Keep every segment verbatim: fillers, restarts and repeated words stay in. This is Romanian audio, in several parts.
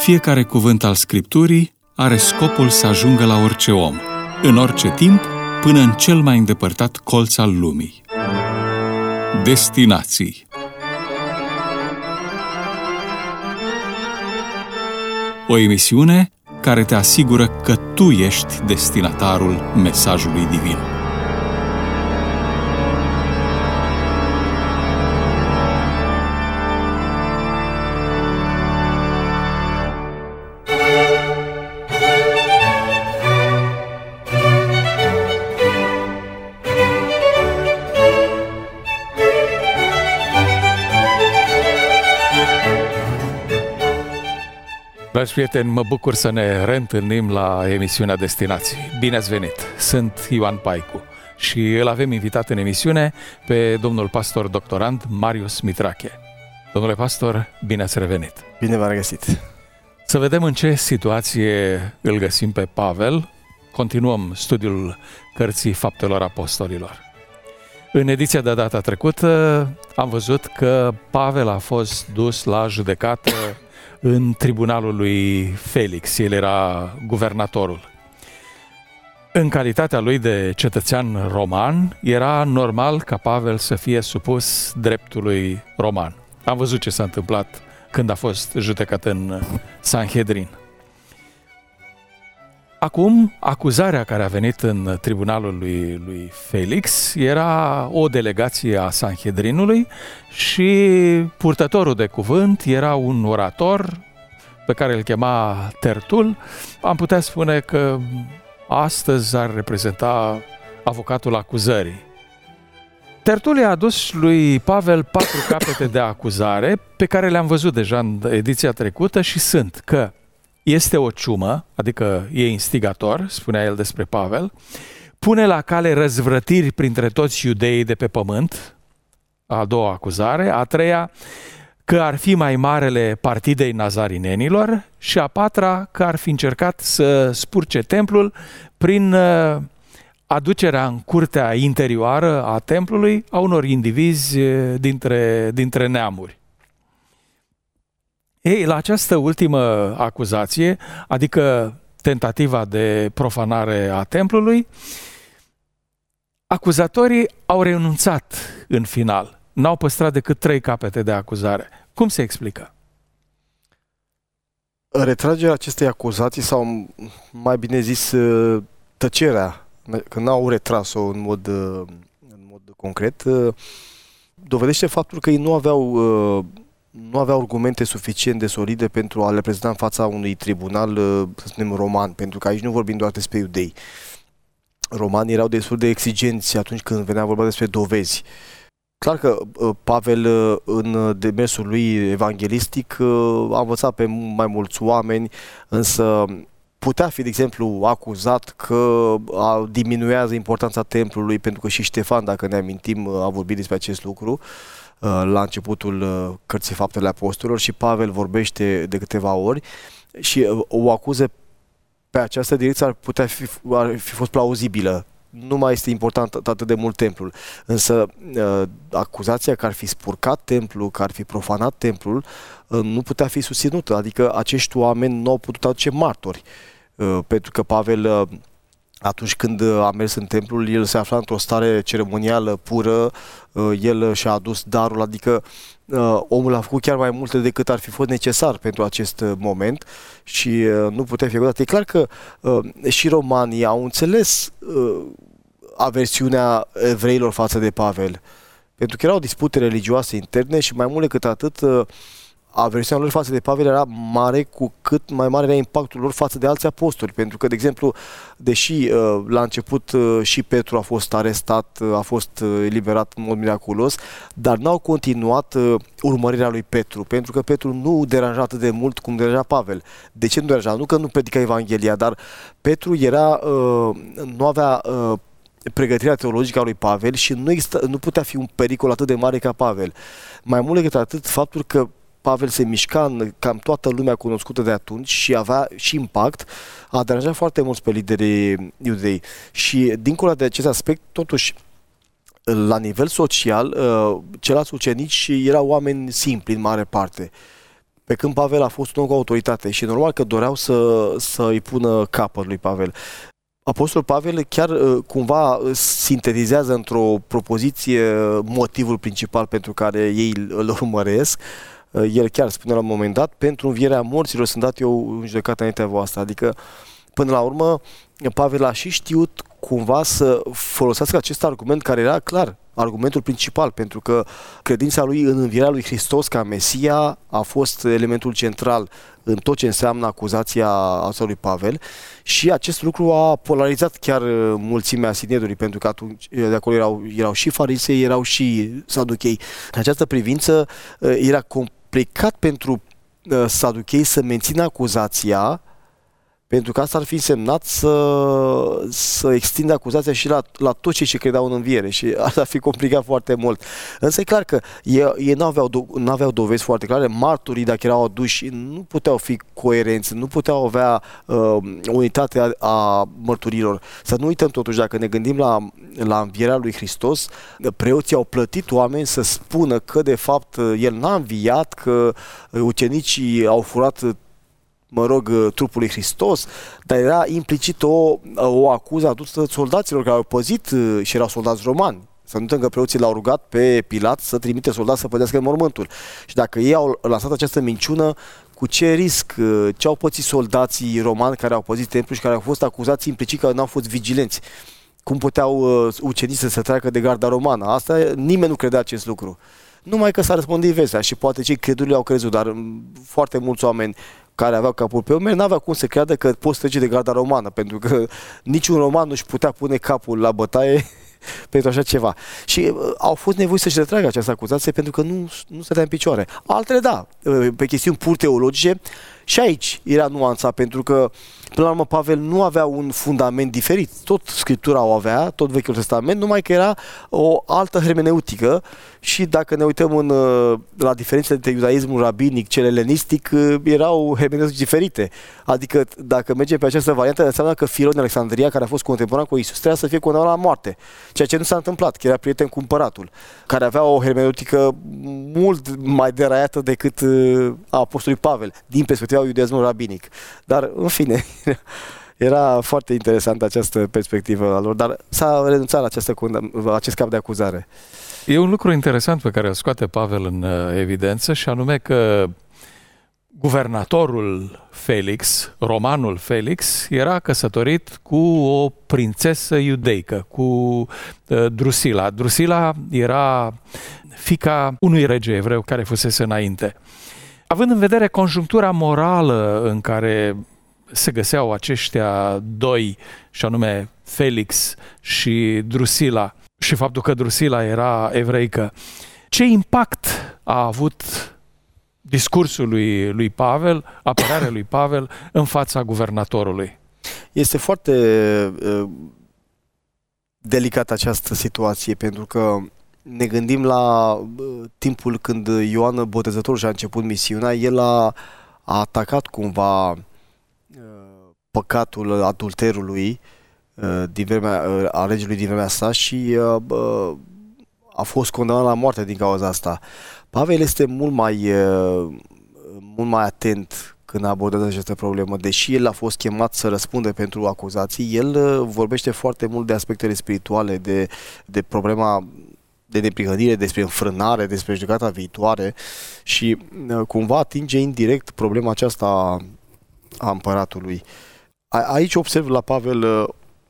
Fiecare cuvânt al Scripturii are scopul să ajungă la orice om, în orice timp, până în cel mai îndepărtat colț al lumii. Destinații. O emisiune care te asigură că tu ești destinatarul mesajului divin. Dragi prieteni, mă bucur să ne reîntâlnim la emisiunea Destinații. Bine ați venit! Sunt Ioan Paicu și îl avem invitat în emisiune pe domnul pastor doctorand Marius Mitrache. Domnule pastor, bine ați revenit! Bine v-am regăsit! Să vedem în ce situație îl găsim pe Pavel. Continuăm studiul cărții Faptelor Apostolilor. În ediția de data trecută am văzut că Pavel a fost dus la judecată în tribunalul lui Felix. El era guvernatorul. În calitatea lui de cetățean roman, era normal ca Pavel să fie supus dreptului roman. Am văzut ce s-a întâmplat când a fost judecat în Sanhedrin. Acum, acuzarea care a venit în tribunalul lui, lui Felix era o delegație a Sanhedrinului și purtătorul de cuvânt era un orator pe care îl chema Tertul. Am putea spune că astăzi ar reprezenta avocatul acuzării. Tertul i-a adus lui Pavel patru capete de acuzare pe care le-am văzut deja în ediția trecută și sunt că este o ciumă, adică e instigator, spunea el despre Pavel, pune la cale răzvrătiri printre toți iudeii de pe pământ, a doua acuzare, a treia, că ar fi mai marele partidei nazarinenilor și a patra, că ar fi încercat să spurce templul prin aducerea în curtea interioară a templului a unor indivizi dintre, dintre neamuri. Ei, la această ultimă acuzație, adică tentativa de profanare a templului, acuzatorii au renunțat în final. N-au păstrat decât trei capete de acuzare. Cum se explică? Retragerea acestei acuzații sau, mai bine zis, tăcerea, că n-au retras-o în mod, în mod concret, dovedește faptul că ei nu aveau nu aveau argumente suficient de solide pentru a le prezenta în fața unui tribunal, să spunem, roman, pentru că aici nu vorbim doar despre iudei. Romanii erau destul de exigenți atunci când venea vorba despre dovezi. Clar că Pavel, în demersul lui evanghelistic, a învățat pe mai mulți oameni, însă putea fi, de exemplu, acuzat că diminuează importanța templului, pentru că și Ștefan, dacă ne amintim, a vorbit despre acest lucru la începutul cărții Faptele Apostolilor și Pavel vorbește de câteva ori și o acuză pe această direcție ar putea fi, ar fi fost plauzibilă. Nu mai este important atât de mult templul. Însă acuzația că ar fi spurcat templul, că ar fi profanat templul, nu putea fi susținută. Adică acești oameni nu au putut aduce martori. Pentru că Pavel, atunci când a mers în templul, el se afla într-o stare ceremonială pură, el și-a adus darul, adică omul a făcut chiar mai multe decât ar fi fost necesar pentru acest moment și nu putea fi acudat. E clar că și romanii au înțeles aversiunea evreilor față de Pavel, pentru că erau dispute religioase interne și mai mult decât atât, aversiunea lor față de Pavel era mare, cu cât mai mare era impactul lor față de alți apostoli. Pentru că, de exemplu, deși la început și Petru a fost arestat, a fost eliberat în mod miraculos, dar n-au continuat urmărirea lui Petru, pentru că Petru nu deranja atât de mult cum deranja Pavel. De ce nu deranja? Nu că nu predica Evanghelia, dar Petru era, nu avea pregătirea teologică a lui Pavel și nu, exista, nu putea fi un pericol atât de mare ca Pavel. Mai mult decât atât, faptul că Pavel se mișca în cam toată lumea cunoscută de atunci și avea și impact, a deranjat foarte mult pe liderii iudei. Și dincolo de acest aspect, totuși, la nivel social, ceilalți ucenici erau oameni simpli în mare parte. Pe când Pavel a fost un om cu autoritate și normal că doreau să, să îi pună capăt lui Pavel. Apostolul Pavel chiar cumva sintetizează într-o propoziție motivul principal pentru care ei îl urmăresc. El chiar spune la un moment dat, pentru învierea morților sunt dat eu în judecată înaintea voastră. Adică, până la urmă, Pavel a și știut cumva să folosească acest argument care era clar, argumentul principal, pentru că credința lui în învierea lui Hristos ca Mesia a fost elementul central în tot ce înseamnă acuzația asta lui Pavel și acest lucru a polarizat chiar mulțimea Sinedului, pentru că atunci de acolo erau, erau și farisei, erau și saduchei. În această privință era complicat pentru saduchei să mențină acuzația, pentru că asta ar fi însemnat să, să extindă acuzația și la, la toți cei ce credeau în înviere și asta ar fi complicat foarte mult. Însă e clar că ei, ei nu aveau, nu aveau dovezi foarte clare, marturii dacă erau aduși nu puteau fi coerenți, nu puteau avea uh, unitatea a mărturilor. Să nu uităm totuși, dacă ne gândim la, la învierea lui Hristos, preoții au plătit oameni să spună că de fapt el n-a înviat, că ucenicii au furat mă rog, trupul lui Hristos, dar era implicit o, o acuză adusă soldaților care au păzit și erau soldați romani. Să nu uităm că preoții l-au rugat pe Pilat să trimite soldați să păzească mormântul. Și dacă ei au lansat această minciună, cu ce risc, ce au pățit soldații romani care au păzit templul și care au fost acuzați implicit că n-au fost vigilenți? Cum puteau uh, ucenicii să se treacă de garda romană? Asta nimeni nu credea acest lucru. Numai că s-a răspândit vestea și poate cei creduli au crezut, dar foarte mulți oameni care aveau capul pe umeri n-aveau cum să creadă că poți trece de garda romană, pentru că niciun roman nu-și putea pune capul la bătaie pentru așa ceva. Și uh, au fost nevoiți să-și retragă această acuzație pentru că nu, nu stătea în picioare. Altele, da, uh, pe chestiuni pur teologice, și aici era nuanța, pentru că până la urmă Pavel nu avea un fundament diferit. Tot Scriptura o avea, tot Vechiul Testament, numai că era o altă hermeneutică și dacă ne uităm în, la diferențele dintre iudaismul rabinic, cel elenistic, erau hermeneutici diferite. Adică dacă mergem pe această variantă, înseamnă că Filon din Alexandria, care a fost contemporan cu Iisus, trebuia să fie condamnat la moarte. Ceea ce nu s-a întâmplat, că era prieten cu împăratul, care avea o hermeneutică mult mai deraiată decât a apostolului Pavel, din perspectiva iudaismului rabinic. Dar, în fine, era foarte interesantă această perspectivă a lor, dar s-a renunțat la această, acest cap de acuzare. E un lucru interesant pe care îl scoate Pavel în evidență și anume că guvernatorul Felix, romanul Felix, era căsătorit cu o prințesă iudeică, cu uh, Drusila. Drusila era fiica unui rege evreu care fusese înainte. Având în vedere conjunctura morală în care se găseau aceștia doi, și anume Felix și Drusila, și faptul că Drusila era evreică, ce impact a avut discursul lui, lui Pavel, apărarea lui Pavel în fața guvernatorului? Este foarte uh, delicată această situație, pentru că ne gândim la uh, timpul când Ioan Botezătorul și-a început misiunea, el a, a atacat cumva uh, păcatul adulterului uh, din vremea, uh, a regelui din vremea sa și uh, uh, a fost condamnat la moarte din cauza asta. Pavel este mult mai, uh, mult mai atent când abordează această problemă. Deși el a fost chemat să răspundă pentru acuzații, el uh, vorbește foarte mult de aspectele spirituale, de, de problema de neprihănire, despre înfrânare, despre judecata viitoare și uh, cumva atinge indirect problema aceasta a, a împăratului. A, aici observ la Pavel uh,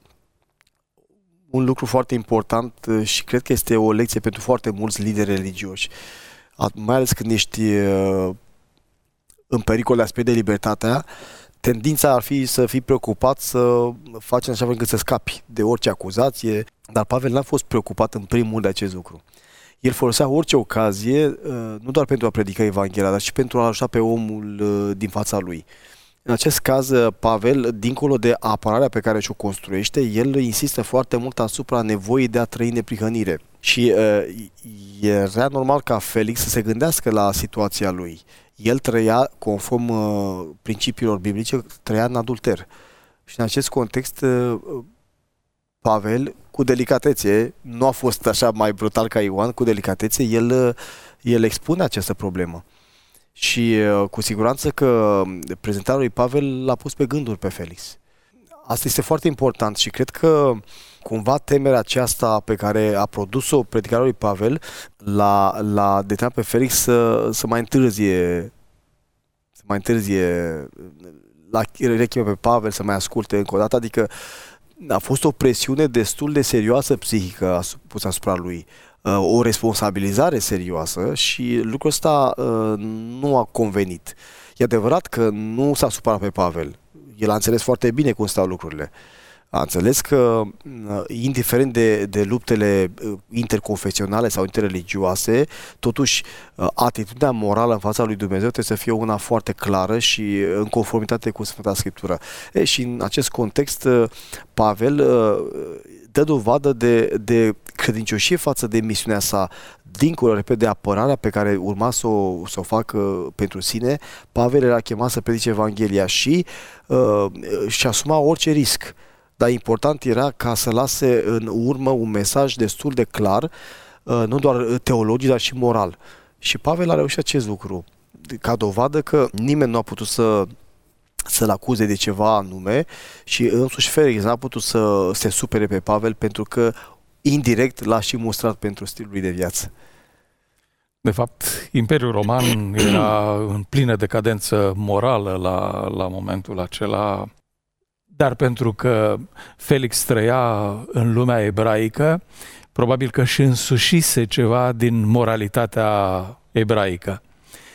un lucru foarte important uh, și cred că este o lecție pentru foarte mulți lideri religioși. Mai ales când ești uh, în pericol de a-ți pierde libertatea, tendința ar fi să fii preocupat să faci în așa fel încât să scapi de orice acuzație, dar Pavel n-a fost preocupat în primul rând de acest lucru. El folosea orice ocazie, uh, nu doar pentru a predica Evanghelia, dar și pentru a ajuta pe omul uh, din fața lui. În acest caz, Pavel, dincolo de apărarea pe care și-o construiește, el insistă foarte mult asupra nevoii de a trăi neprihănire. Și uh, era normal ca Felix să se gândească la situația lui. El trăia, conform uh, principiilor biblice, trăia în adulter. Și în acest context, uh, Pavel, cu delicatețe, nu a fost așa mai brutal ca Ioan, cu delicatețe, el, uh, el expune această problemă. Și cu siguranță că prezentarea lui Pavel l-a pus pe gânduri pe Felix. Asta este foarte important și cred că cumva temerea aceasta pe care a produs-o predicarea lui Pavel l-a, l-a determinat pe Felix să, să mai întârzie, să mai întârzie, la rechime pe Pavel, să mai asculte încă o dată, adică a fost o presiune destul de serioasă psihică pusă asupra lui, o responsabilizare serioasă și lucrul ăsta nu a convenit. E adevărat că nu s-a supărat pe Pavel. El a înțeles foarte bine cum stau lucrurile. A înțeles că, indiferent de, de luptele interconfesionale sau interreligioase, totuși atitudinea morală în fața lui Dumnezeu trebuie să fie una foarte clară și în conformitate cu Sfânta Scriptură. E, și în acest context, Pavel dă dovadă de, de credincioșie față de misiunea sa, dincolo, repet, de apărarea pe care urma să o, să o facă pentru sine. Pavel era chemat să predice Evanghelia și uh, și asuma orice risc. Dar important era ca să lase în urmă un mesaj destul de clar, uh, nu doar teologic, dar și moral. Și Pavel a reușit acest lucru, ca dovadă că nimeni nu a putut să să-l acuze de ceva anume și însuși Felix n-a putut să se supere pe Pavel pentru că indirect l-a și mustrat pentru stilul lui de viață. De fapt, Imperiul Roman era în plină decadență morală la, la momentul acela, dar pentru că Felix trăia în lumea ebraică, probabil că și însușise ceva din moralitatea ebraică.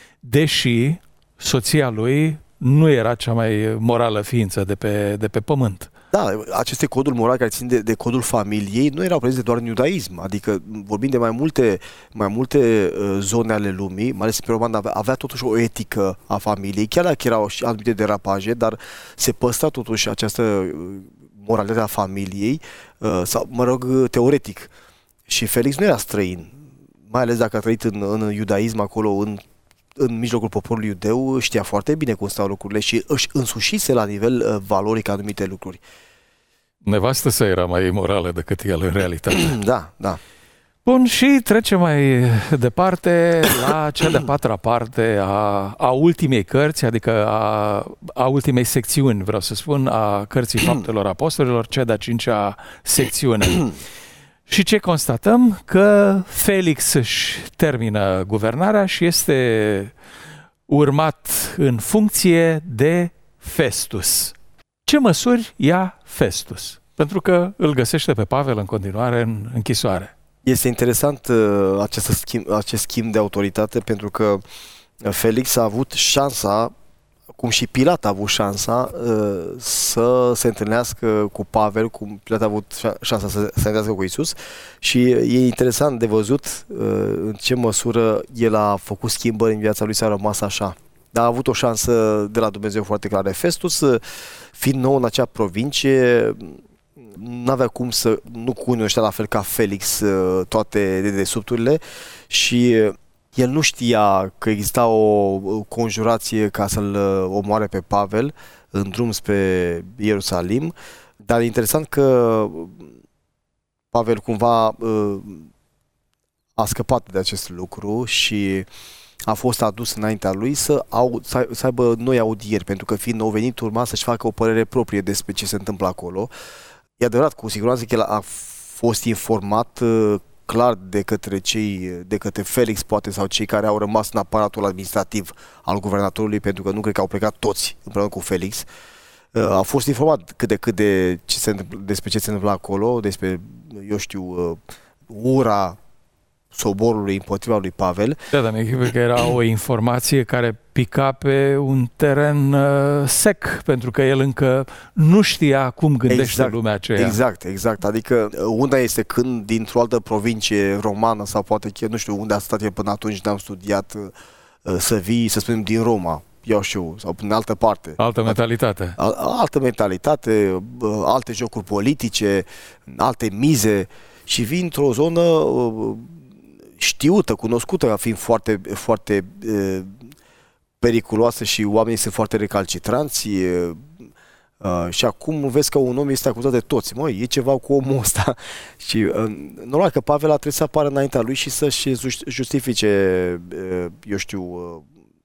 Deși soția lui nu era cea mai morală ființă de pe, de pe pământ. Da, aceste coduri morale care țin de, de codul familiei nu erau prezente doar în iudaism, adică vorbim de mai multe, mai multe uh, zone ale lumii, mai ales Imperiul Roman avea, avea totuși o etică a familiei, chiar dacă erau și anumite derapaje, dar se păstra totuși această uh, moralitate a familiei, uh, sau, mă rog, teoretic. Și Felix nu era străin, mai ales dacă a trăit în, în iudaism acolo, în în mijlocul poporului iudeu, știa foarte bine cum stau lucrurile și își însușise la nivel uh, valoric anumite lucruri. Nevastă sa era mai morală decât el în realitate. Da, da. Bun, și trecem mai departe la cea de-a patra parte a, a ultimei cărți, adică a, a ultimei secțiuni, vreau să spun, a Cărții Faptelor Apostolilor, cea de-a cincea secțiune. Și ce constatăm? Că Felix își termină guvernarea și este urmat în funcție de Festus. Ce măsuri ia Festus? Pentru că îl găsește pe Pavel în continuare în închisoare. Este interesant uh, acest, schimb, acest schimb de autoritate, pentru că Felix a avut șansa, cum și Pilat a avut șansa uh, să se întâlnească cu Pavel, cum Pilat a avut șansa să se întâlnească cu Iisus, și e interesant de văzut uh, în ce măsură el a făcut schimbări în viața lui, s-a rămas așa. Dar a avut o șansă de la Dumnezeu foarte clară. Festus, uh, fiind nou în acea provincie, n-avea cum să nu cunoștea la fel ca Felix uh, toate dedesubturile și uh, el nu știa că exista o conjurație ca să-l omoare pe Pavel în drum spre Ierusalim, dar e interesant că Pavel cumva a scăpat de acest lucru și a fost adus înaintea lui să, au, să aibă noi audieri, pentru că fiind nou venit urma să-și facă o părere proprie despre ce se întâmplă acolo. E adevărat, cu siguranță că el a fost informat clar de către cei, de către Felix poate, sau cei care au rămas în aparatul administrativ al guvernatorului, pentru că nu cred că au plecat toți împreună cu Felix. A fost informat cât de cât de ce se întâmpl- despre ce se întâmplă acolo, despre, eu știu, ura soborului împotriva lui Pavel. Da, dar mi-e că era o informație care pica pe un teren uh, sec, pentru că el încă nu știa cum gândește exact, lumea aceea. Exact, exact. Adică una este când dintr-o altă provincie romană sau poate chiar, nu știu unde a stat el până atunci, n-am studiat, uh, să vii, să spunem, din Roma, eu știu, sau în altă parte. Altă mentalitate. Al, altă mentalitate, uh, alte jocuri politice, alte mize, și vii într-o zonă uh, știută, cunoscută, fiind foarte, foarte uh, periculoasă și oamenii sunt foarte recalcitranți, uh, uh, și acum vezi că un om este acuzat de toți. Măi, e ceva cu omul ăsta. Și uh, normal că Pavel a trebuit să apară înaintea lui și să-și justifice, uh, eu știu, uh,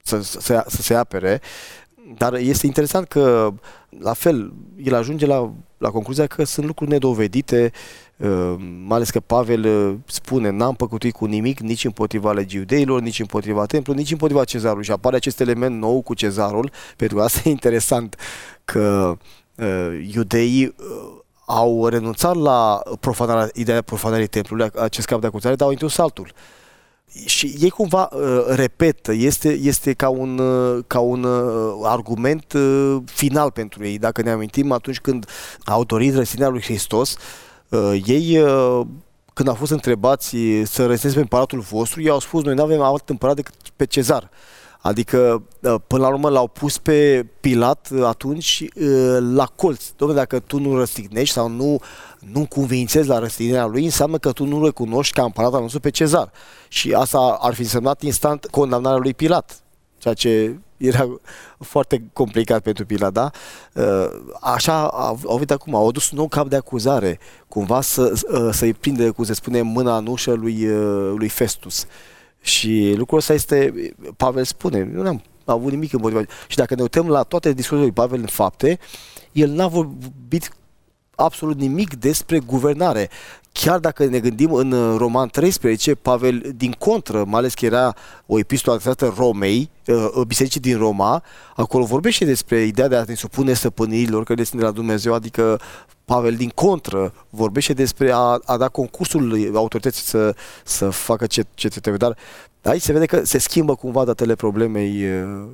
să, să, să se apere, dar este interesant că, la fel, el ajunge la, la concluzia că sunt lucruri nedovedite, mai ales că Pavel spune, n-am păcătuit cu nimic, nici împotriva legii iudeilor, nici împotriva templului, nici împotriva cezarului. Și apare acest element nou cu cezarul, pentru că asta e interesant, că uh, iudeii uh, au renunțat la profanarea, ideea profanării templului, acest cap de acuzare, dar au introdus altul. Și ei cumva uh, repetă, este, este ca un, uh, ca un uh, argument uh, final pentru ei. Dacă ne amintim, atunci când au dorit răstignarea lui Hristos, uh, ei, uh, când au fost întrebați să răstignesc pe împăratul vostru, ei au spus, noi nu avem alt împărat decât pe Cezar. Adică, până la urmă, l-au pus pe Pilat atunci la colț. Dom'le, dacă tu nu răstignești sau nu, nu convințezi la răstignerea lui, înseamnă că tu nu recunoști ca împărat al nostru pe Cezar. Și asta ar fi însemnat instant condamnarea lui Pilat, ceea ce era foarte complicat pentru Pilat, da? Așa au venit acum, au adus un nou cap de acuzare, cumva să, să-i prinde, cum se spune, mâna în ușă lui, lui Festus. Și lucrul ăsta este, Pavel spune, nu am avut nimic împotriva. Și dacă ne uităm la toate discuțiile lui Pavel în fapte, el n-a vorbit absolut nimic despre guvernare. Chiar dacă ne gândim în Roman treisprezece, Pavel, din contră, mai ales că era o epistolă adresată Romei, bisericii din Roma, acolo vorbește despre ideea de a ne supune stăpânirilor care descinde de la Dumnezeu, adică Pavel, din contră, vorbește despre a, a da concursul autorității să, să facă ce, ce trebuie. Dar aici se vede că se schimbă cumva datele problemei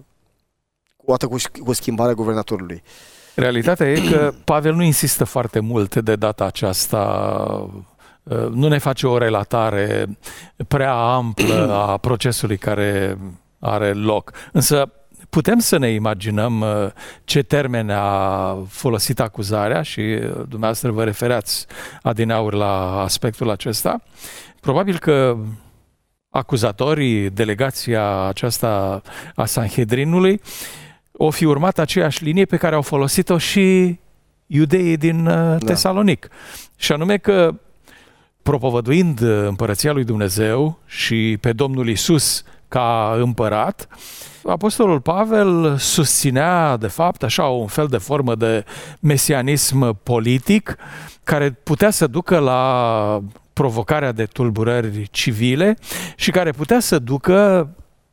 o dată cu, cu schimbarea guvernatorului. Realitatea e că Pavel nu insistă foarte mult de data aceasta, nu ne face o relatare prea amplă a procesului care are loc. Însă putem să ne imaginăm ce termene a folosit acuzarea și dumneavoastră vă refereați adineauri la aspectul acesta. Probabil că acuzatorii, delegația aceasta a Sanhedrinului, o fi urmat aceeași linie pe care au folosit-o și iudeii din Tesalonic. Da. Și anume că, propovăduind împărăția lui Dumnezeu și pe Domnul Iisus ca împărat, apostolul Pavel susținea, de fapt, așa un fel de formă de mesianism politic care putea să ducă la provocarea de tulburări civile și care putea să ducă,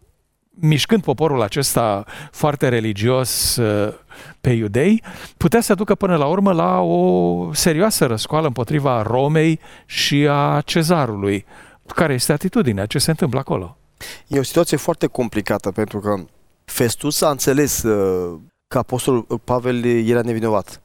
mișcând poporul acesta foarte religios pe iudei, putea să ducă până la urmă la o serioasă răscoală împotriva Romei și a Cezarului. Care este atitudinea? Ce se întâmplă acolo? E o situație foarte complicată, pentru că Festus a înțeles că apostolul Pavel era nevinovat.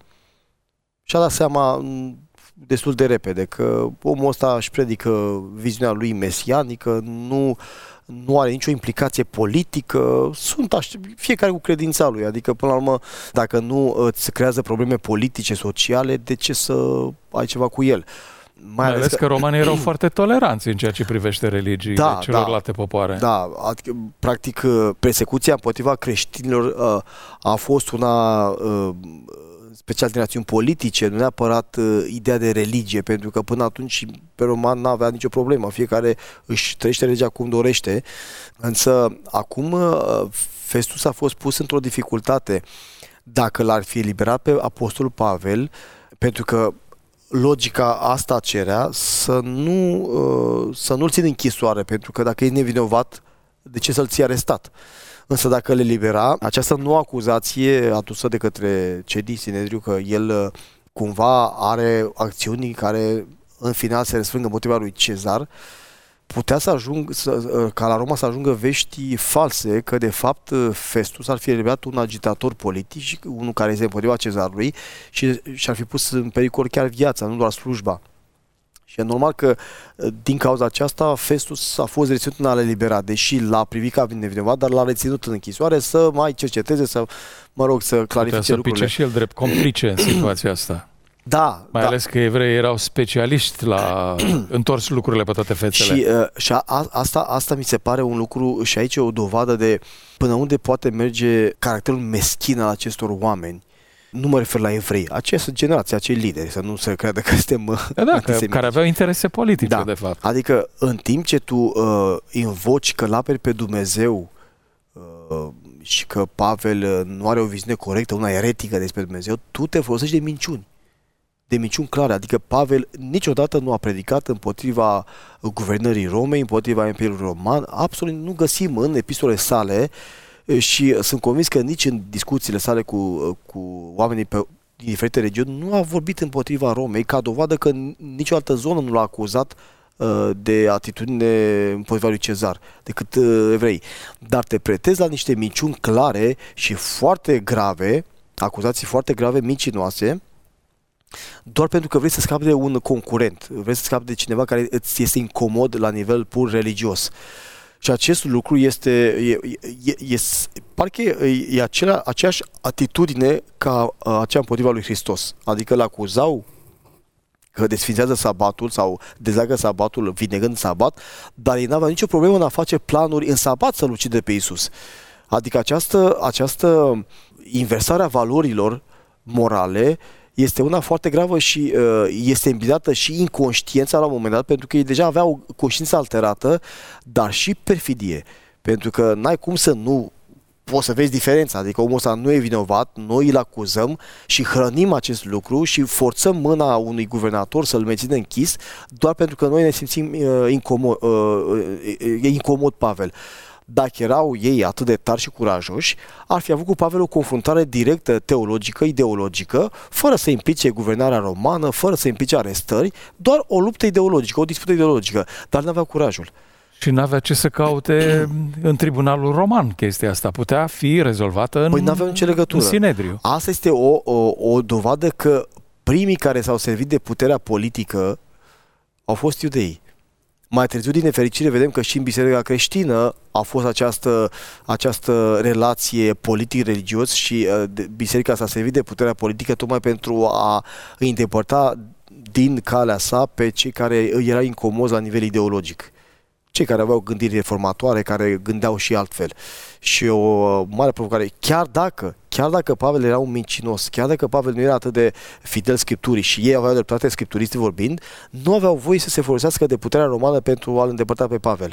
Și-a dat seama destul de repede că omul ăsta își predică viziunea lui mesianică, nu, nu are nicio implicație politică, sunt aș- fiecare cu credința lui, adică până la urmă, dacă nu îți creează probleme politice, sociale, de ce să ai ceva cu el? Mai ales că, că romanii erau foarte toleranți în ceea ce privește religiile da, celorlalte da, popoare. Da, adică, practic persecuția împotriva creștinilor uh, a fost una uh, special din rațiuni politice, nu neapărat uh, ideea de religie, pentru că până atunci pe roman n-avea nicio problemă, fiecare își trăiește legea cum dorește, însă acum uh, Festus a fost pus într-o dificultate dacă l-ar fi eliberat pe apostolul Pavel, pentru că logica asta cerea să nu, uh, să nu-l țin închisoare, pentru că dacă e nevinovat, de ce să-l ții arestat? Însă dacă le libera, această nouă acuzație adusă de către cedii Sinedriu, că el uh, cumva are acțiuni care în final se răsfrâng împotriva lui Cezar, putea să ajung, să, ca la Roma să ajungă vești false că de fapt Festus ar fi eliberat un agitator politic, unul care este împotriva Cezarului și și-ar fi pus în pericol chiar viața, nu doar slujba. Și e normal că din cauza aceasta Festus a fost reținut în a le libera, deși l-a privit ca nevinovat, dar l-a reținut în închisoare să mai cerceteze, să, mă rog, să clarifice să lucrurile. pice și el drept complice în situația asta. Da, Mai da. ales că evreii erau specialiști la întors lucrurile pe toate fețele. Și, uh, și a, a, asta, asta mi se pare un lucru și aici e o dovadă de până unde poate merge caracterul meschin al acestor oameni. Nu mă refer la evrei, această generație, acei lideri, să nu se creadă că suntem da, da, că, care aveau interese politice, da. de fapt. Adică în timp ce tu uh, invoci că l-aperi pe Dumnezeu uh, și că Pavel nu are o viziune corectă, una eretică despre Dumnezeu, tu te folosești de minciuni. De minciuni clare. Adică Pavel niciodată nu a predicat împotriva guvernării Romei, împotriva Imperiului Roman. Absolut nu găsim în epistolele sale și sunt convins că nici în discuțiile sale cu, cu oamenii pe, din diferite regiuni nu a vorbit împotriva Romei, ca dovadă că nicio altă zonă nu l-a acuzat de atitudine împotriva lui Cezar, decât evrei. Dar te pretezi la niște minciuni clare și foarte grave, acuzații foarte grave, mincinoase, doar pentru că vrei să scapi de un concurent, vrei să scapi de cineva care îți este incomod la nivel pur religios. Și acest lucru este, e, e, e, parcă e, e acela, aceeași atitudine ca aceea împotriva lui Hristos. Adică îl acuzau că desfințează sabatul sau dezleagă sabatul vinegând sabat, dar ei n-aveau nicio problemă în a face planuri în sabat să-L ucide pe Iisus. Adică această, această inversare a valorilor morale este una foarte gravă și uh, este îmbinată și inconștiența la un moment dat, pentru că ei deja aveau o conștiință alterată, dar și perfidie. Pentru că n-ai cum să nu poți să vezi diferența, adică omul ăsta nu e vinovat, noi îl acuzăm și hrănim acest lucru și forțăm mâna unui guvernator să-l mențină închis doar pentru că noi ne simțim uh, incomod, uh, e incomod Pavel. Dacă erau ei atât de tari și curajoși, ar fi avut cu Pavel o confruntare directă, teologică, ideologică, fără să implice guvernarea romană, fără să implice arestări, doar o luptă ideologică, o dispută ideologică, dar n-aveau curajul. Și n-avea ce să caute în tribunalul roman chestia asta. Putea fi rezolvată în, păi n-avea nicio legătură. În Sinedriu. Asta este o, o, o dovadă că primii care s-au servit de puterea politică au fost iudeii. Mai târziu, din nefericire, vedem că și în biserica creștină a fost această, această relație politic-religios și uh, biserica s-a servit de puterea politică tocmai pentru a îi îndepărta din calea sa pe cei care îi erau incomozi la nivel ideologic. Cei care aveau gândiri reformatoare, care gândeau și altfel. Și o mare provocare, chiar dacă, chiar dacă Pavel era un mincinos, chiar dacă Pavel nu era atât de fidel Scripturii și ei aveau dreptate scripturisti vorbind, nu aveau voie să se folosească de puterea romană pentru a-l îndepărta pe Pavel.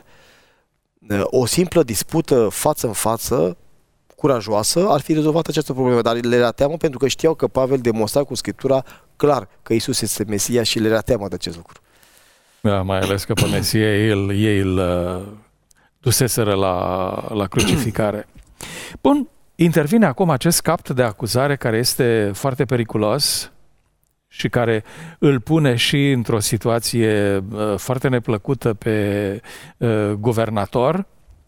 O simplă dispută față în față, curajoasă, ar fi rezolvat această problemă, dar le era teamă pentru că știau că Pavel demonstra cu Scriptura clar că Iisus este Mesia și le era teamă de acest lucru. Da, mai ales că pe Mesie ei îl, ei îl uh, duseseră la, la crucificare. Bun, intervine acum acest capt de acuzare care este foarte periculos și care îl pune și într-o situație uh, foarte neplăcută pe uh, guvernator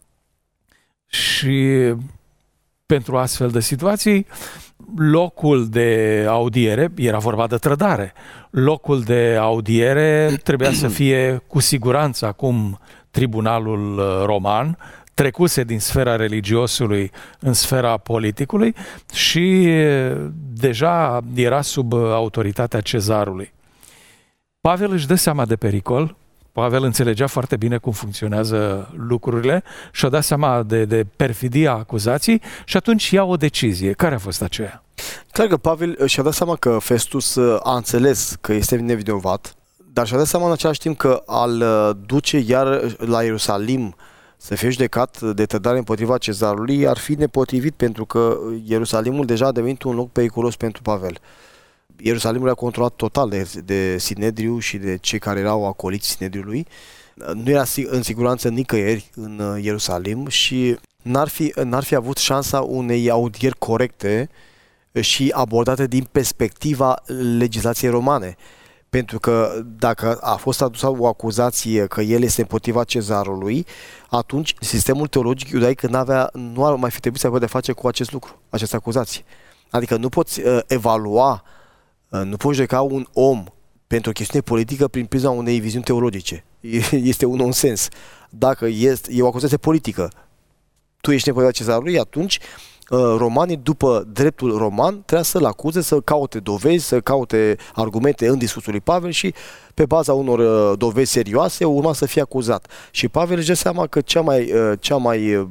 și pentru astfel de situații locul de audiere, era vorba de trădare, locul de audiere trebuia să fie cu siguranță acum tribunalul roman, trecuse din sfera religiosului în sfera politicului și deja era sub autoritatea cezarului. Pavel își dă seama de pericol, Pavel înțelegea foarte bine cum funcționează lucrurile și-a dat seama de, de perfidia acuzației și atunci ia o decizie. Care a fost aceea? Clar că Pavel și-a dat seama că Festus a înțeles că este nevinovat, dar și-a dat seama în același timp că al duce iar la Ierusalim să fie judecat de trădare împotriva cezarului ar fi nepotrivit, pentru că Ierusalimul deja a devenit un loc periculos pentru Pavel. Ierusalimul era controlat total de, de Sinedriu și de cei care erau acoliți Sinedriului. Nu era în siguranță nicăieri în Ierusalim și n-ar fi, n-ar fi avut șansa unei audieri corecte și abordate din perspectiva legislației romane. Pentru că dacă a fost adusă o acuzație că el este împotriva cezarului, atunci sistemul teologic iudaic n-avea, nu ar mai fi trebuit să aibă de face cu acest lucru, această acuzație. Adică nu poți uh, evalua, uh, nu poți judeca un om pentru o chestiune politică prin prisma unei viziuni teologice. Este un nonsens. Dacă este, e o acuzație politică, tu ești împotriva cezarului, atunci romanii, după dreptul roman, trebuia să-l acuze, să caute dovezi, să caute argumente în discursul lui Pavel și pe baza unor dovezi serioase urma să fie acuzat. Și Pavel își dă seama că cea mai, cea mai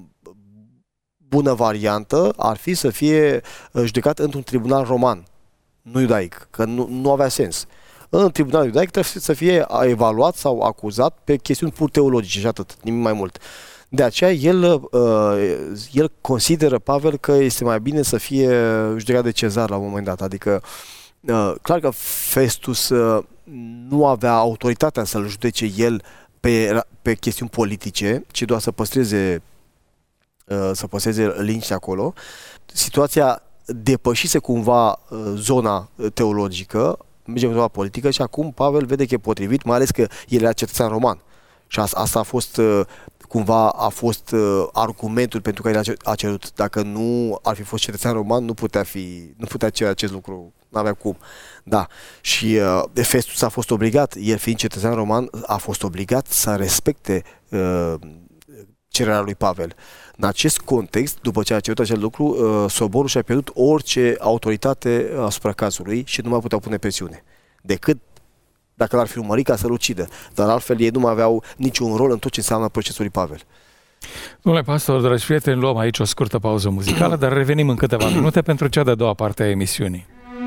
bună variantă ar fi să fie judecat într-un tribunal roman, nu iudaic, că nu, nu avea sens. În tribunal iudaic trebuie să fie evaluat sau acuzat pe chestiuni pur teologice și atât, nimic mai mult. De aceea el, uh, el consideră, Pavel, că este mai bine să fie judecat de Cezar la un moment dat. Adică, uh, clar că Festus uh, nu avea autoritatea să-l judece el pe, pe chestiuni politice, ci doar să păstreze, uh, să păstreze liniște acolo. Situația depășise cumva uh, zona teologică, mergem în zona politică și acum Pavel vede că e potrivit, mai ales că el era cetățean roman. Și asta a fost, cumva, a fost argumentul pentru care el a cerut. Dacă nu ar fi fost cetățean roman, nu putea fi, nu putea cere acest lucru, nu avea cum. Da. Și uh, Festus a fost obligat, el fiind cetățean roman, a fost obligat să respecte uh, cererea lui Pavel. În acest context, după ce a cerut acel lucru, uh, soborul și-a pierdut orice autoritate asupra cazului și nu mai puteau pune presiune. Decât dacă l-ar fi urmărit ca să-l ucidă. Dar altfel ei nu mai aveau niciun rol în tot ce înseamnă procesul lui Pavel. Domnule pastor, dragi prieteni, luăm aici o scurtă pauză muzicală, dar revenim în câteva minute pentru cea de-a doua parte a emisiunii.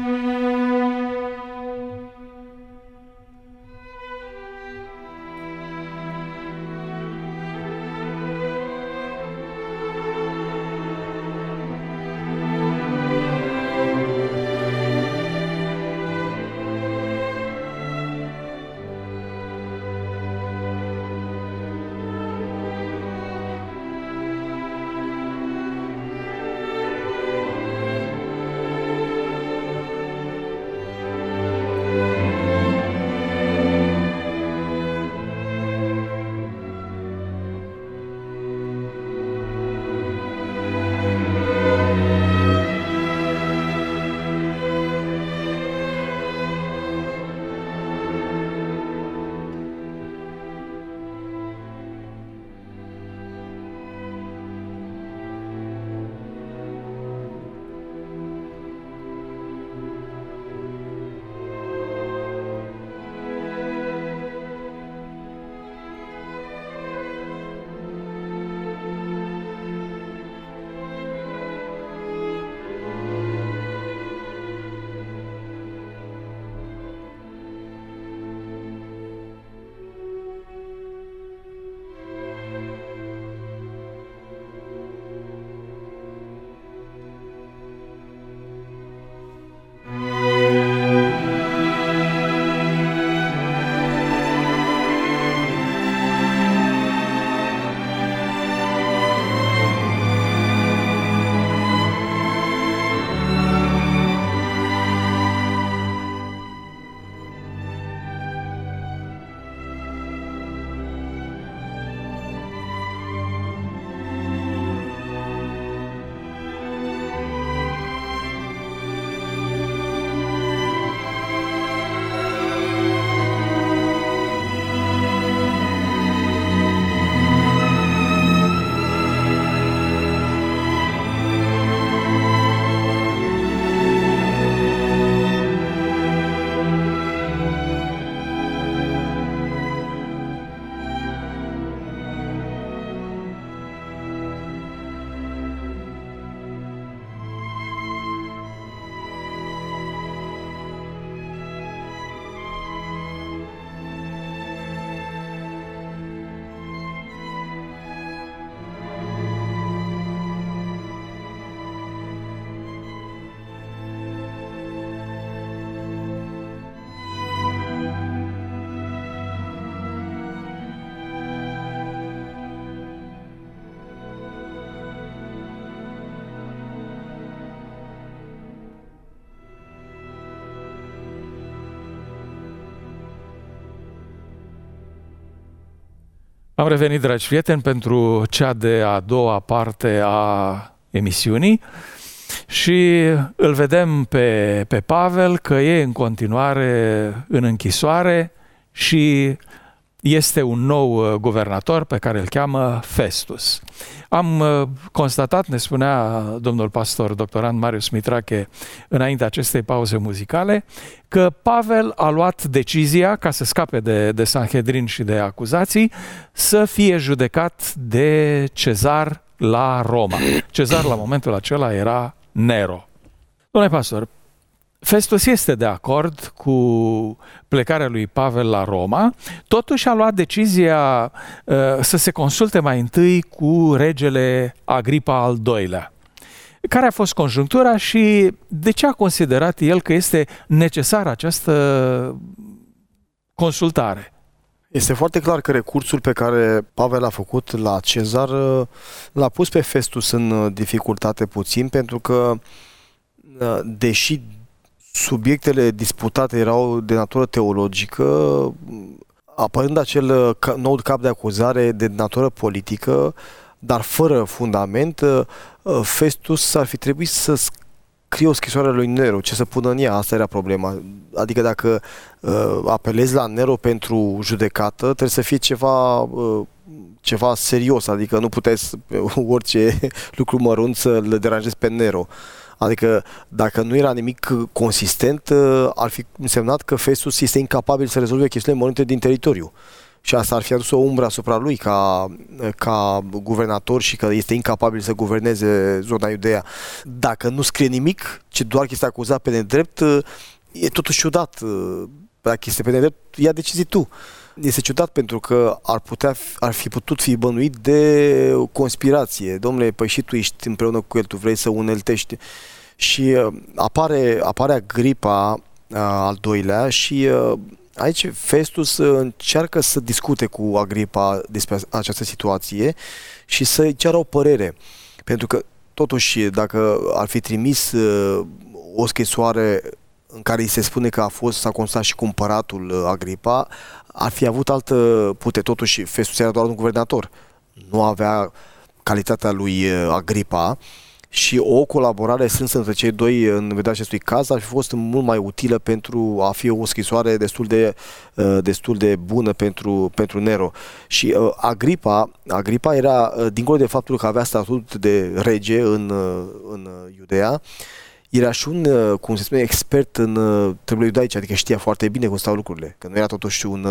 Am revenit, dragi prieteni, pentru cea de a doua parte a emisiunii și îl vedem pe, pe Pavel că e în continuare în închisoare și este un nou guvernator pe care îl cheamă Festus. Am constatat, ne spunea domnul pastor doctorand Marius Mitrache înainte acestei pauze muzicale, că Pavel a luat decizia, ca să scape de, de Sanhedrin și de acuzații, să fie judecat de Cezar la Roma. Cezar la momentul acela era Nero. Domnule pastor, Festus este de acord cu plecarea lui Pavel la Roma, totuși a luat decizia uh, să se consulte mai întâi cu regele Agripa al doilea. Care a fost conjunctura și de ce a considerat el că este necesară această consultare? Este foarte clar că recursul pe care Pavel l-a făcut la Cezar l-a pus pe Festus în dificultate puțin, pentru că, deși subiectele disputate erau de natură teologică, apărând acel nou cap de acuzare de natură politică, dar fără fundament, Festus ar fi trebuit să scrie o scrisoare lui Nero, ce să pună în ea, asta era problema. Adică dacă uh, apelezi la Nero pentru judecată, trebuie să fie ceva, uh, ceva serios, adică nu puteai să, orice lucru mărunt să-l deranjezi pe Nero. Adică dacă nu era nimic consistent, uh, ar fi însemnat că Festus este incapabil să rezolve chestiunile mărunte din teritoriu. Și asta ar fi adus o umbră asupra lui ca, ca guvernator și că este incapabil să guverneze zona Iudeea. Dacă nu scrie nimic, ci doar că este acuzat pe nedrept, e totuși ciudat. Dacă este pe nedrept, ia decizii tu. Este ciudat pentru că ar, putea, ar fi putut fi bănuit de conspirație. Domnule, păi și tu ești împreună cu el, tu vrei să uneltești. Și apare, apare Agripa al doilea și aici Festus încearcă să discute cu Agripa despre această situație și să-i ceară o părere. Pentru că, totuși, dacă ar fi trimis o scrisoare în care îi se spune că a fost, s-a constatat și cu împăratul Agripa, ar fi avut altă putere. Totuși, Festus era doar un guvernator. Nu avea calitatea lui Agripa. Și o colaborare strânsă între cei doi în vederea acestui caz ar fi fost mult mai utilă pentru a fi o scrisoare destul de, destul de bună pentru, pentru Nero. Și Agripa, Agripa era, dincolo de faptul că avea statut de rege în, în Iudeea, era și un, cum se spune, expert în treburile iudaice, adică știa foarte bine cum stau lucrurile, că nu era totuși un,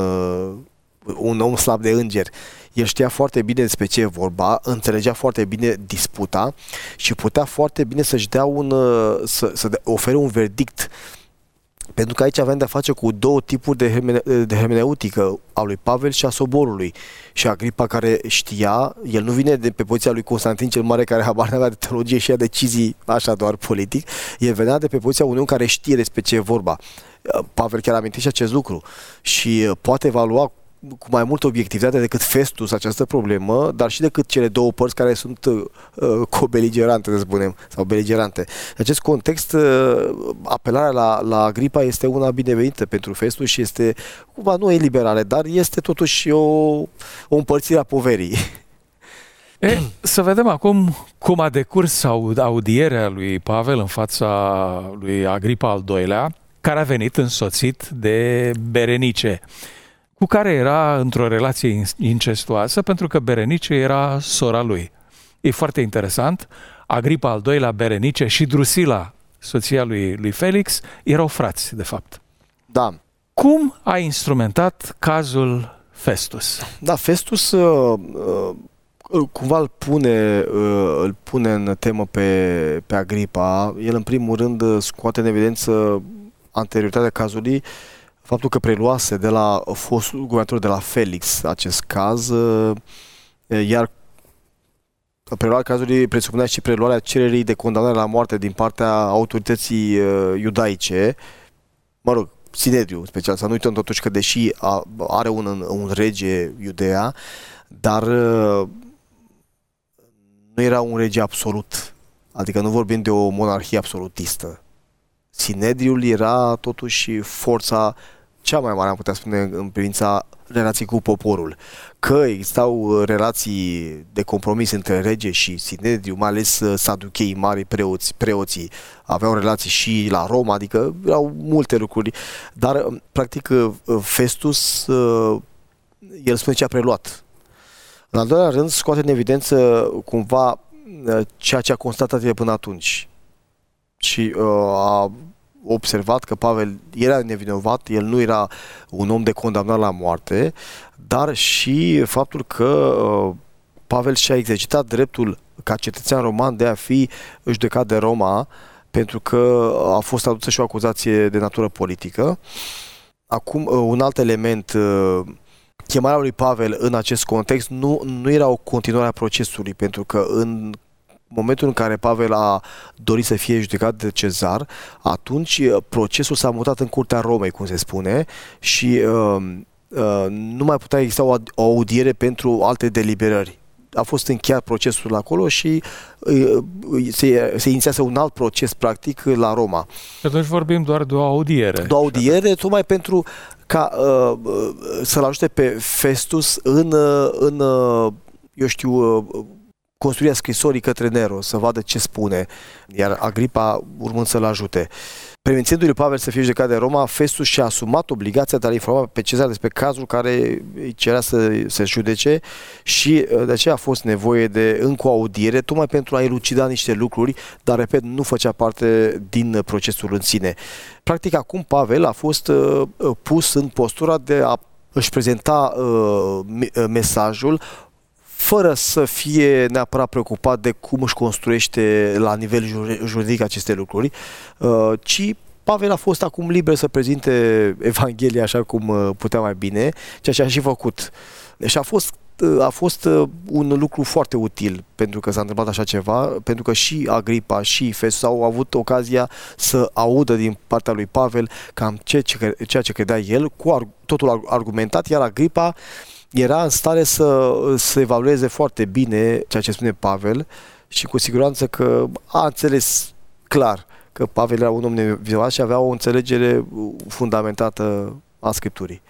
un om slab de înger. El știa foarte bine despre ce e vorba, înțelegea foarte bine disputa și putea foarte bine să-și dea un, să, să ofere un verdict. Pentru că aici aveam de-a face cu două tipuri de, hermene, de hermeneutică, a lui Pavel și a soborului. Și Agripa, care știa, el nu vine de pe poziția lui Constantin cel Mare, care habar n-avea de teologie și ia decizii așa doar politic, el venea de pe poziția unui om care știe despre ce e vorba. Pavel chiar amintește acest lucru și poate evalua cu mai multă obiectivitate decât Festus această problemă, dar și decât cele două părți care sunt uh, co-beligerante, să spunem, sau beligerante. În acest context, uh, apelarea la, la Agripa este una binevenită pentru Festus și este, cumva, nu eliberare, dar este totuși o, o împărțire a poverii. E, să vedem acum cum a decurs audierea lui Pavel în fața lui Agripa al doilea, care a venit însoțit de Berenice, cu care era într-o relație incestuoasă, pentru că Berenice era sora lui. E foarte interesant, Agripa al doilea, Berenice și Drusila, soția lui, lui Felix, erau frați, de fapt. Da. Cum a instrumentat cazul Festus? Da, Festus uh, uh, cumva îl pune, uh, îl pune în temă pe, pe Agripa. El, în primul rând, scoate în evidență anterioritatea cazului, faptul că preluase de la fostul guvernator de la Felix acest caz, iar preluarea cazului presupunea și preluarea cererii de condamnare la moarte din partea autorității iudaice, mă rog, Sinedriu special, să nu uităm totuși că deși are un, un rege Iudea, dar nu era un rege absolut, adică nu vorbim de o monarhie absolutistă. Sinedriul era totuși forța cea mai mare, am putea spune, în privința relației cu poporul. Că existau relații de compromis între rege și Sinedriu, mai ales saducheii mari, preoți, preoții, aveau relații și la Roma, adică erau multe lucruri, dar practic Festus, el spune ce a preluat. În al doilea rând, scoate în evidență cumva ceea ce a constatat el până atunci și uh, a observat că Pavel era nevinovat, el nu era un om de condamnat la moarte, dar și faptul că uh, Pavel și-a exercitat dreptul ca cetățean roman de a fi judecat de Roma pentru că a fost adusă și o acuzație de natură politică. Acum, un alt element, chemarea lui Pavel în acest context nu, nu era o continuare a procesului, pentru că în momentul în care Pavel a dorit să fie judecat de Cezar, atunci procesul s-a mutat în curtea Romei, cum se spune, și uh, uh, nu mai putea exista o, o audiere pentru alte deliberări. A fost încheiat procesul acolo și uh, se, se inițiase un alt proces, practic, la Roma. Atunci vorbim doar de o audiere. De o audiere, tocmai pentru ca uh, să-l ajute pe Festus în, în eu știu, uh, construirea scrisorii către Nero, să vadă ce spune, iar Agripa urmând să-l ajute. Permițându-i Pavel să fie judecat de Roma, Festus și-a asumat obligația de a informa pe Cezar despre cazul care îi cerea să se judece și de aceea a fost nevoie de încă o audiere, tocmai pentru a elucida niște lucruri, dar, repet, nu făcea parte din procesul în sine. Practic, acum Pavel a fost uh, pus în postura de a își prezenta uh, mesajul fără să fie neapărat preocupat de cum își construiește la nivel juridic aceste lucruri, ci Pavel a fost acum liber să prezinte Evanghelia așa cum putea mai bine, ceea ce a și făcut. Și a fost, a fost un lucru foarte util pentru că s-a întâmplat așa ceva, pentru că și Agripa și Festus au avut ocazia să audă din partea lui Pavel cam ceea ce credea el, cu totul argumentat, iar Agripa era în stare să, să evalueze foarte bine ceea ce spune Pavel și cu siguranță că a înțeles clar că Pavel era un om nevinovat și avea o înțelegere fundamentată a Scripturii.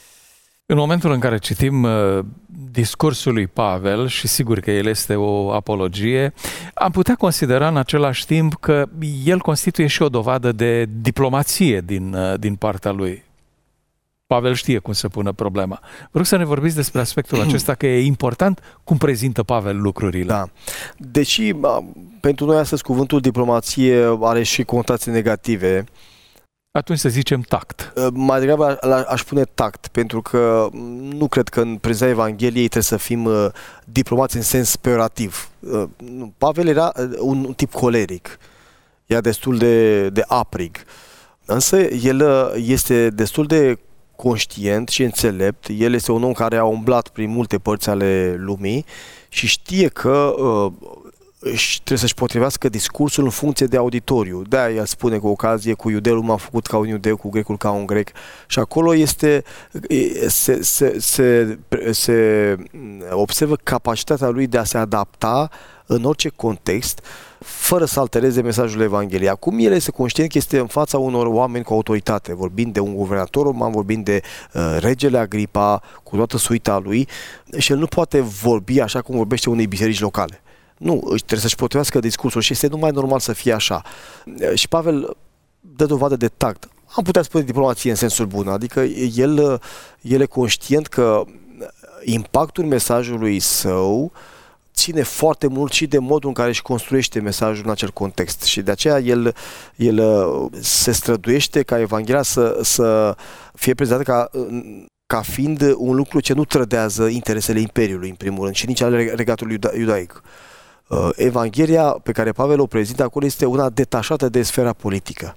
În momentul în care citim uh, discursul lui Pavel, și sigur că el este o apologie, am putea considera în același timp că el constituie și o dovadă de diplomație din, uh, din partea lui. Pavel știe cum să pună problema. Vă rog să ne vorbiți despre aspectul acesta, că e important cum prezintă Pavel lucrurile. Da. Deși pentru noi astăzi cuvântul diplomație are și conotații negative, atunci să zicem tact. Mai degrabă aș pune tact, pentru că nu cred că în prezentarea Evangheliei trebuie să fim diplomați în sens peorativ. Pavel era un tip coleric, era destul de, de aprig, însă el este destul de conștient și înțelept. El este un om care a umblat prin multe părți ale lumii și știe că uh, trebuie să-și potrivească discursul în funcție de auditoriu. De-aia el spune cu ocazie, cu iudeul m-a făcut ca un iudeu, cu grecul ca un grec. Și acolo este, se, se, se, se observă capacitatea lui de a se adapta în orice context, fără să altereze mesajul Evangheliei. Acum el este conștient că este în fața unor oameni cu autoritate, vorbind de un guvernator roman, vorbind de uh, regele Agripa, cu toată suita lui, și el nu poate vorbi așa cum vorbește unei biserici locale. Nu, trebuie să-și potrivească discursul și este numai normal să fie așa. Și Pavel dă dovadă de tact. Am putea spune diplomație în sensul bun, adică el, el e conștient că impactul mesajului său ține foarte mult și de modul în care își construiește mesajul în acel context și de aceea el, el se străduiește ca Evanghelia să, să fie prezentată ca, ca fiind un lucru ce nu trădează interesele Imperiului, în primul rând, și nici ale regatului iudaic. Evanghelia pe care Pavel o prezintă acolo este una detașată de sfera politică.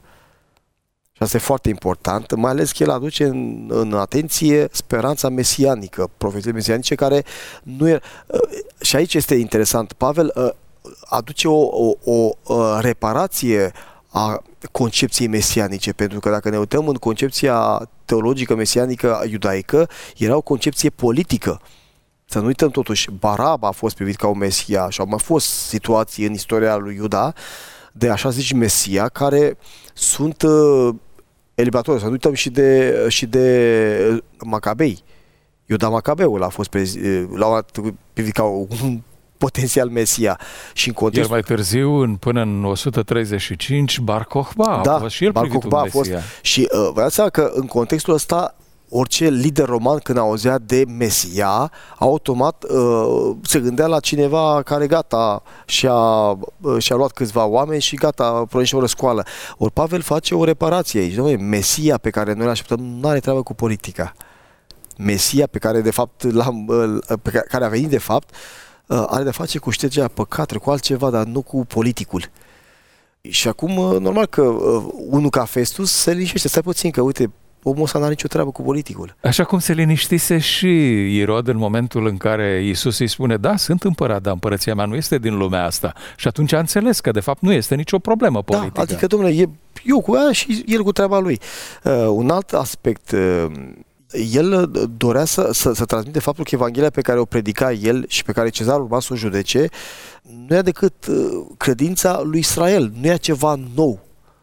Și asta e foarte important, mai ales că el aduce în, în atenție speranța mesianică, profețiile mesianice care nu e... Și aici este interesant, Pavel aduce o, o, o reparație a concepției mesianice, pentru că dacă ne uităm în concepția teologică mesianică iudaică, era o concepție politică. Să nu uităm totuși, Baraba a fost privit ca un mesia și au mai fost situații în istoria lui Iuda de așa zici mesia care sunt uh, eliberatorii. Să nu uităm și de, și de Macabei. Iuda Macabeul a fost l-a privit ca un potențial mesia. Și în context... Iar mai târziu, în, până în o sută treizeci și cinci, Bar Kokhba da, a fost și el privit un mesia. Fost, și uh, vă dați seama că în contextul ăsta orice lider roman când auzea de Mesia, automat uh, se gândea la cineva care gata și-a, uh, și-a luat câțiva oameni și gata, pornește o răscoală. Ori Pavel face o reparație aici. Dom'le, Mesia pe care noi l-așteptăm nu are treabă cu politica. Mesia pe care de fapt l-am, uh, pe care, care a venit de fapt uh, are de face cu ștergerea păcatelor, cu altceva, dar nu cu politicul. Și acum, normal că unul ca Festus se liniștește, stai puțin că, uite, omul ăsta n-are nicio treabă cu politicul. Așa cum se liniștise și Irod în momentul în care Iisus îi spune, da, sunt împărat, dar împărăția mea nu este din lumea asta. Și atunci a înțeles că de fapt nu este nicio problemă politică. Da, adică, domnule, e, eu cu ea și el cu treaba lui. Uh, un alt aspect, uh, el dorea să, să, să transmite faptul că Evanghelia pe care o predica el și pe care Cezar urma să o judece, nu e decât uh, credința lui Israel, nu e ceva nou.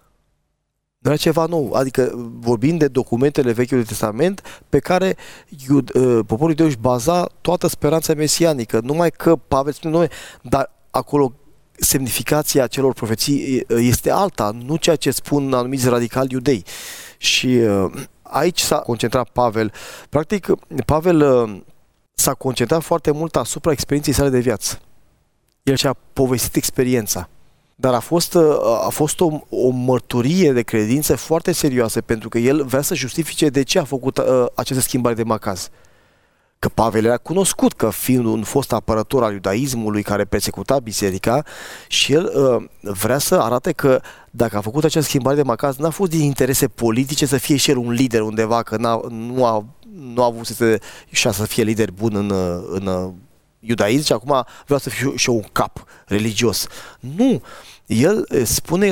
Nu era ceva nou, adică vorbim de documentele Vechiului Testament pe care iud, uh, poporul iudeu își baza toată speranța mesianică, numai că Pavel spune noi, dar acolo semnificația acelor profeții este alta, nu ceea ce spun anumiți radicali iudei. Și uh, aici s-a concentrat Pavel. Practic, Pavel uh, s-a concentrat foarte mult asupra experienței sale de viață. El și-a povestit experiența. Dar a fost, a fost o, o mărturie de credință foarte serioasă, pentru că el vrea să justifice de ce a făcut uh, această schimbare de macaz. Că Pavel era cunoscut că fiind un fost apărător al iudaismului care persecuta biserica, și el uh, vrea să arate că dacă a făcut această schimbare de macaz, n-a fost din interese politice să fie și el un lider undeva, că n-a, nu, a, nu a avut să, și să fie lider bun în, în iudaism și acum vreau să fiu și eu un cap religios. Nu! El spune,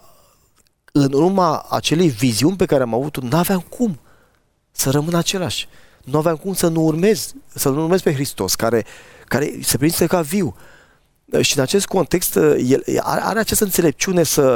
în urma acelei viziuni pe care am avut-o, n-aveam cum să rămân același. Nu aveam cum să nu urmez, să nu urmez pe Hristos, care, care se prezintă ca viu. Și în acest context, el are, are această înțelepciune să,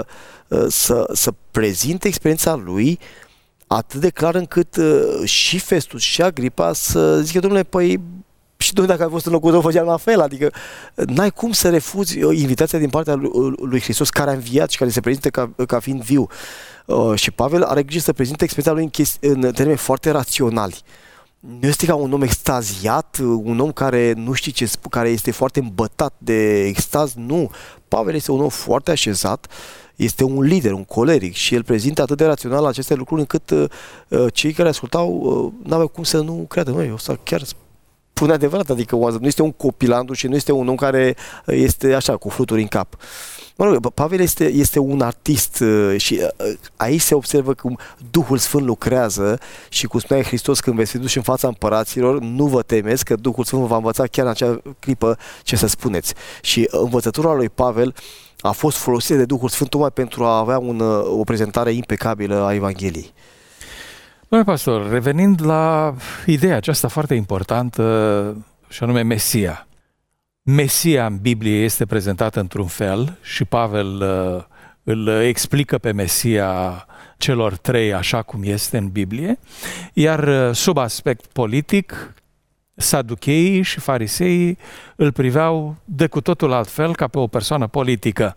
să, să prezinte experiența lui atât de clar încât și Festus și Agripa să zică, domnule, păi și noi dacă ai fost în locul tău făceam la fel, adică n-ai cum să refuzi invitația din partea lui, lui Hristos care a înviat și care se prezintă ca, ca fiind viu. Uh, și Pavel are grijă să prezinte experiența lui în, chesti- în termeni foarte raționali. Nu este ca un om extaziat, un om care nu știe ce spune, care este foarte îmbătat de extaz, nu. Pavel este un om foarte așezat, este un lider, un coleric și el prezintă atât de rațional aceste lucruri încât uh, cei care ascultau uh, n-aveau cum să nu creadă. Noi, o să chiar spune adevărat, adică nu este un copilandu și nu este un om care este așa, cu fluturi în cap. Mă rog, Pavel este, este un artist și aici se observă cum Duhul Sfânt lucrează și cum spunea Hristos, când veți fi duși în fața împăraților, nu vă temeți că Duhul Sfânt vă va învăța chiar în acea clipă ce să spuneți. Și învățătura lui Pavel a fost folosită de Duhul Sfânt tocmai pentru a avea un, o prezentare impecabilă a Evangheliei. Domnule pastor, revenind la ideea aceasta foarte importantă, și anume Mesia. Mesia în Biblie este prezentată într-un fel și Pavel uh, îl explică pe Mesia celor trei așa cum este în Biblie, iar uh, sub aspect politic, saducheii și fariseii îl priveau de cu totul altfel, ca pe o persoană politică.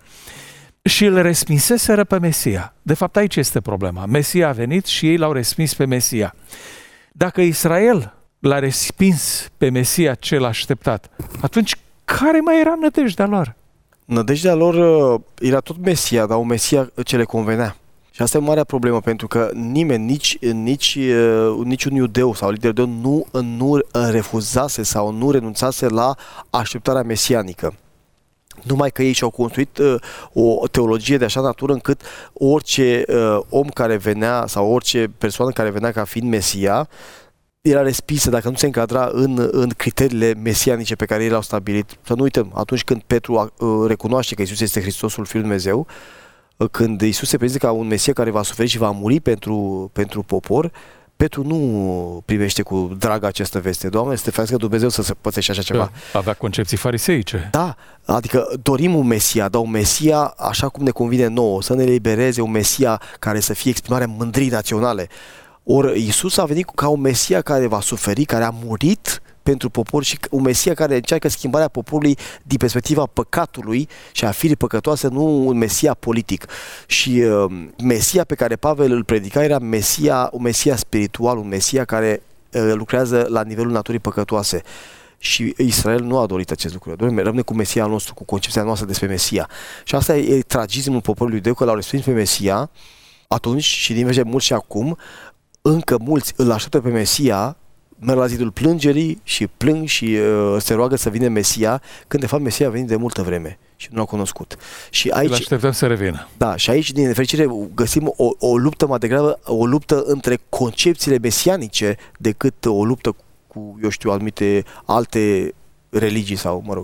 Și îl respinseseră pe Mesia. De fapt, aici este problema. Mesia a venit și ei l-au respins pe Mesia. Dacă Israel l-a respins pe Mesia cel așteptat, atunci care mai era nădejdea lor? Nădejdea lor era tot Mesia, dar un Mesia ce le convenea. Și asta e marea problemă, pentru că nimeni, nici, nici, nici un iudeu sau lider iudeu nu, nu refuzase sau nu renunțase la așteptarea mesianică. Numai că ei și-au construit uh, o teologie de așa natură încât orice uh, om care venea sau orice persoană care venea ca fiind Mesia era respinsă dacă nu se încadra în, în criteriile mesianice pe care ei le-au stabilit. Să nu uităm, atunci când Petru uh, recunoaște că Iisus este Hristosul, Fiul lui Dumnezeu, uh, când Iisus se prezintă ca un Mesia care va suferi și va muri pentru, pentru popor, Petru nu primește cu drag această veste. Doamne, să te ferească Dumnezeu să se pățește așa ceva. Avea concepții fariseice. Da, adică dorim un Mesia, dar un Mesia așa cum ne convine nouă, să ne elibereze, un Mesia care să fie exprimarea mândrii naționale. Ori Iisus a venit ca un Mesia care va suferi, care a murit pentru popor și un Mesia care încearcă schimbarea poporului din perspectiva păcatului și a firii păcătoase, nu un Mesia politic. Și uh, Mesia pe care Pavel îl predica era Mesia, un Mesia spiritual, un Mesia care uh, lucrează la nivelul naturii păcătoase. Și Israel nu a dorit acest lucru. Doamne, rămâne cu Mesia nostru, cu concepția noastră despre Mesia. Și asta e, e tragismul poporului iudeu, că l-au respins pe Mesia atunci și din vece mulți și acum, încă mulți îl așteptă pe Mesia, merg la zidul plângerii și plâng și uh, se roagă să vină Mesia, când de fapt Mesia a venit de multă vreme și nu l-au cunoscut. Și aici, îl așteptăm să revină. Da, și aici, din nefericire, găsim o, o luptă mai degrabă, o luptă între concepțiile mesianice decât o luptă cu, eu știu, anumite alte religii sau, mă rog.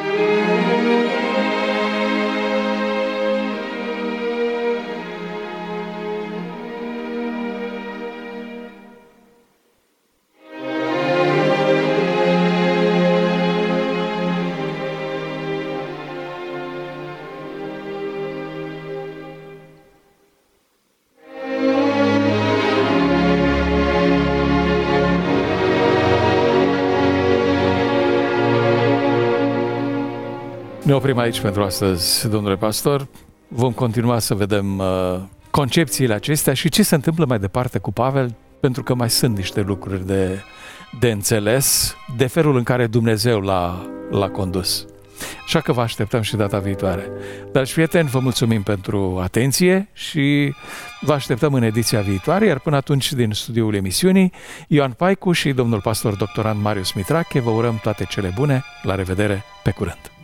Ne oprim aici pentru astăzi, domnule pastor. Vom continua să vedem uh, concepțiile acestea și ce se întâmplă mai departe cu Pavel, pentru că mai sunt niște lucruri de, de înțeles, de felul în care Dumnezeu l-a, l-a condus. Așa că vă așteptăm și data viitoare. Dragi prieteni, vă mulțumim pentru atenție și vă așteptăm în ediția viitoare, iar până atunci, din studioul emisiunii, Ioan Paicu și domnul pastor doctorand Marius Mitrache, vă urăm toate cele bune. La revedere, pe curând!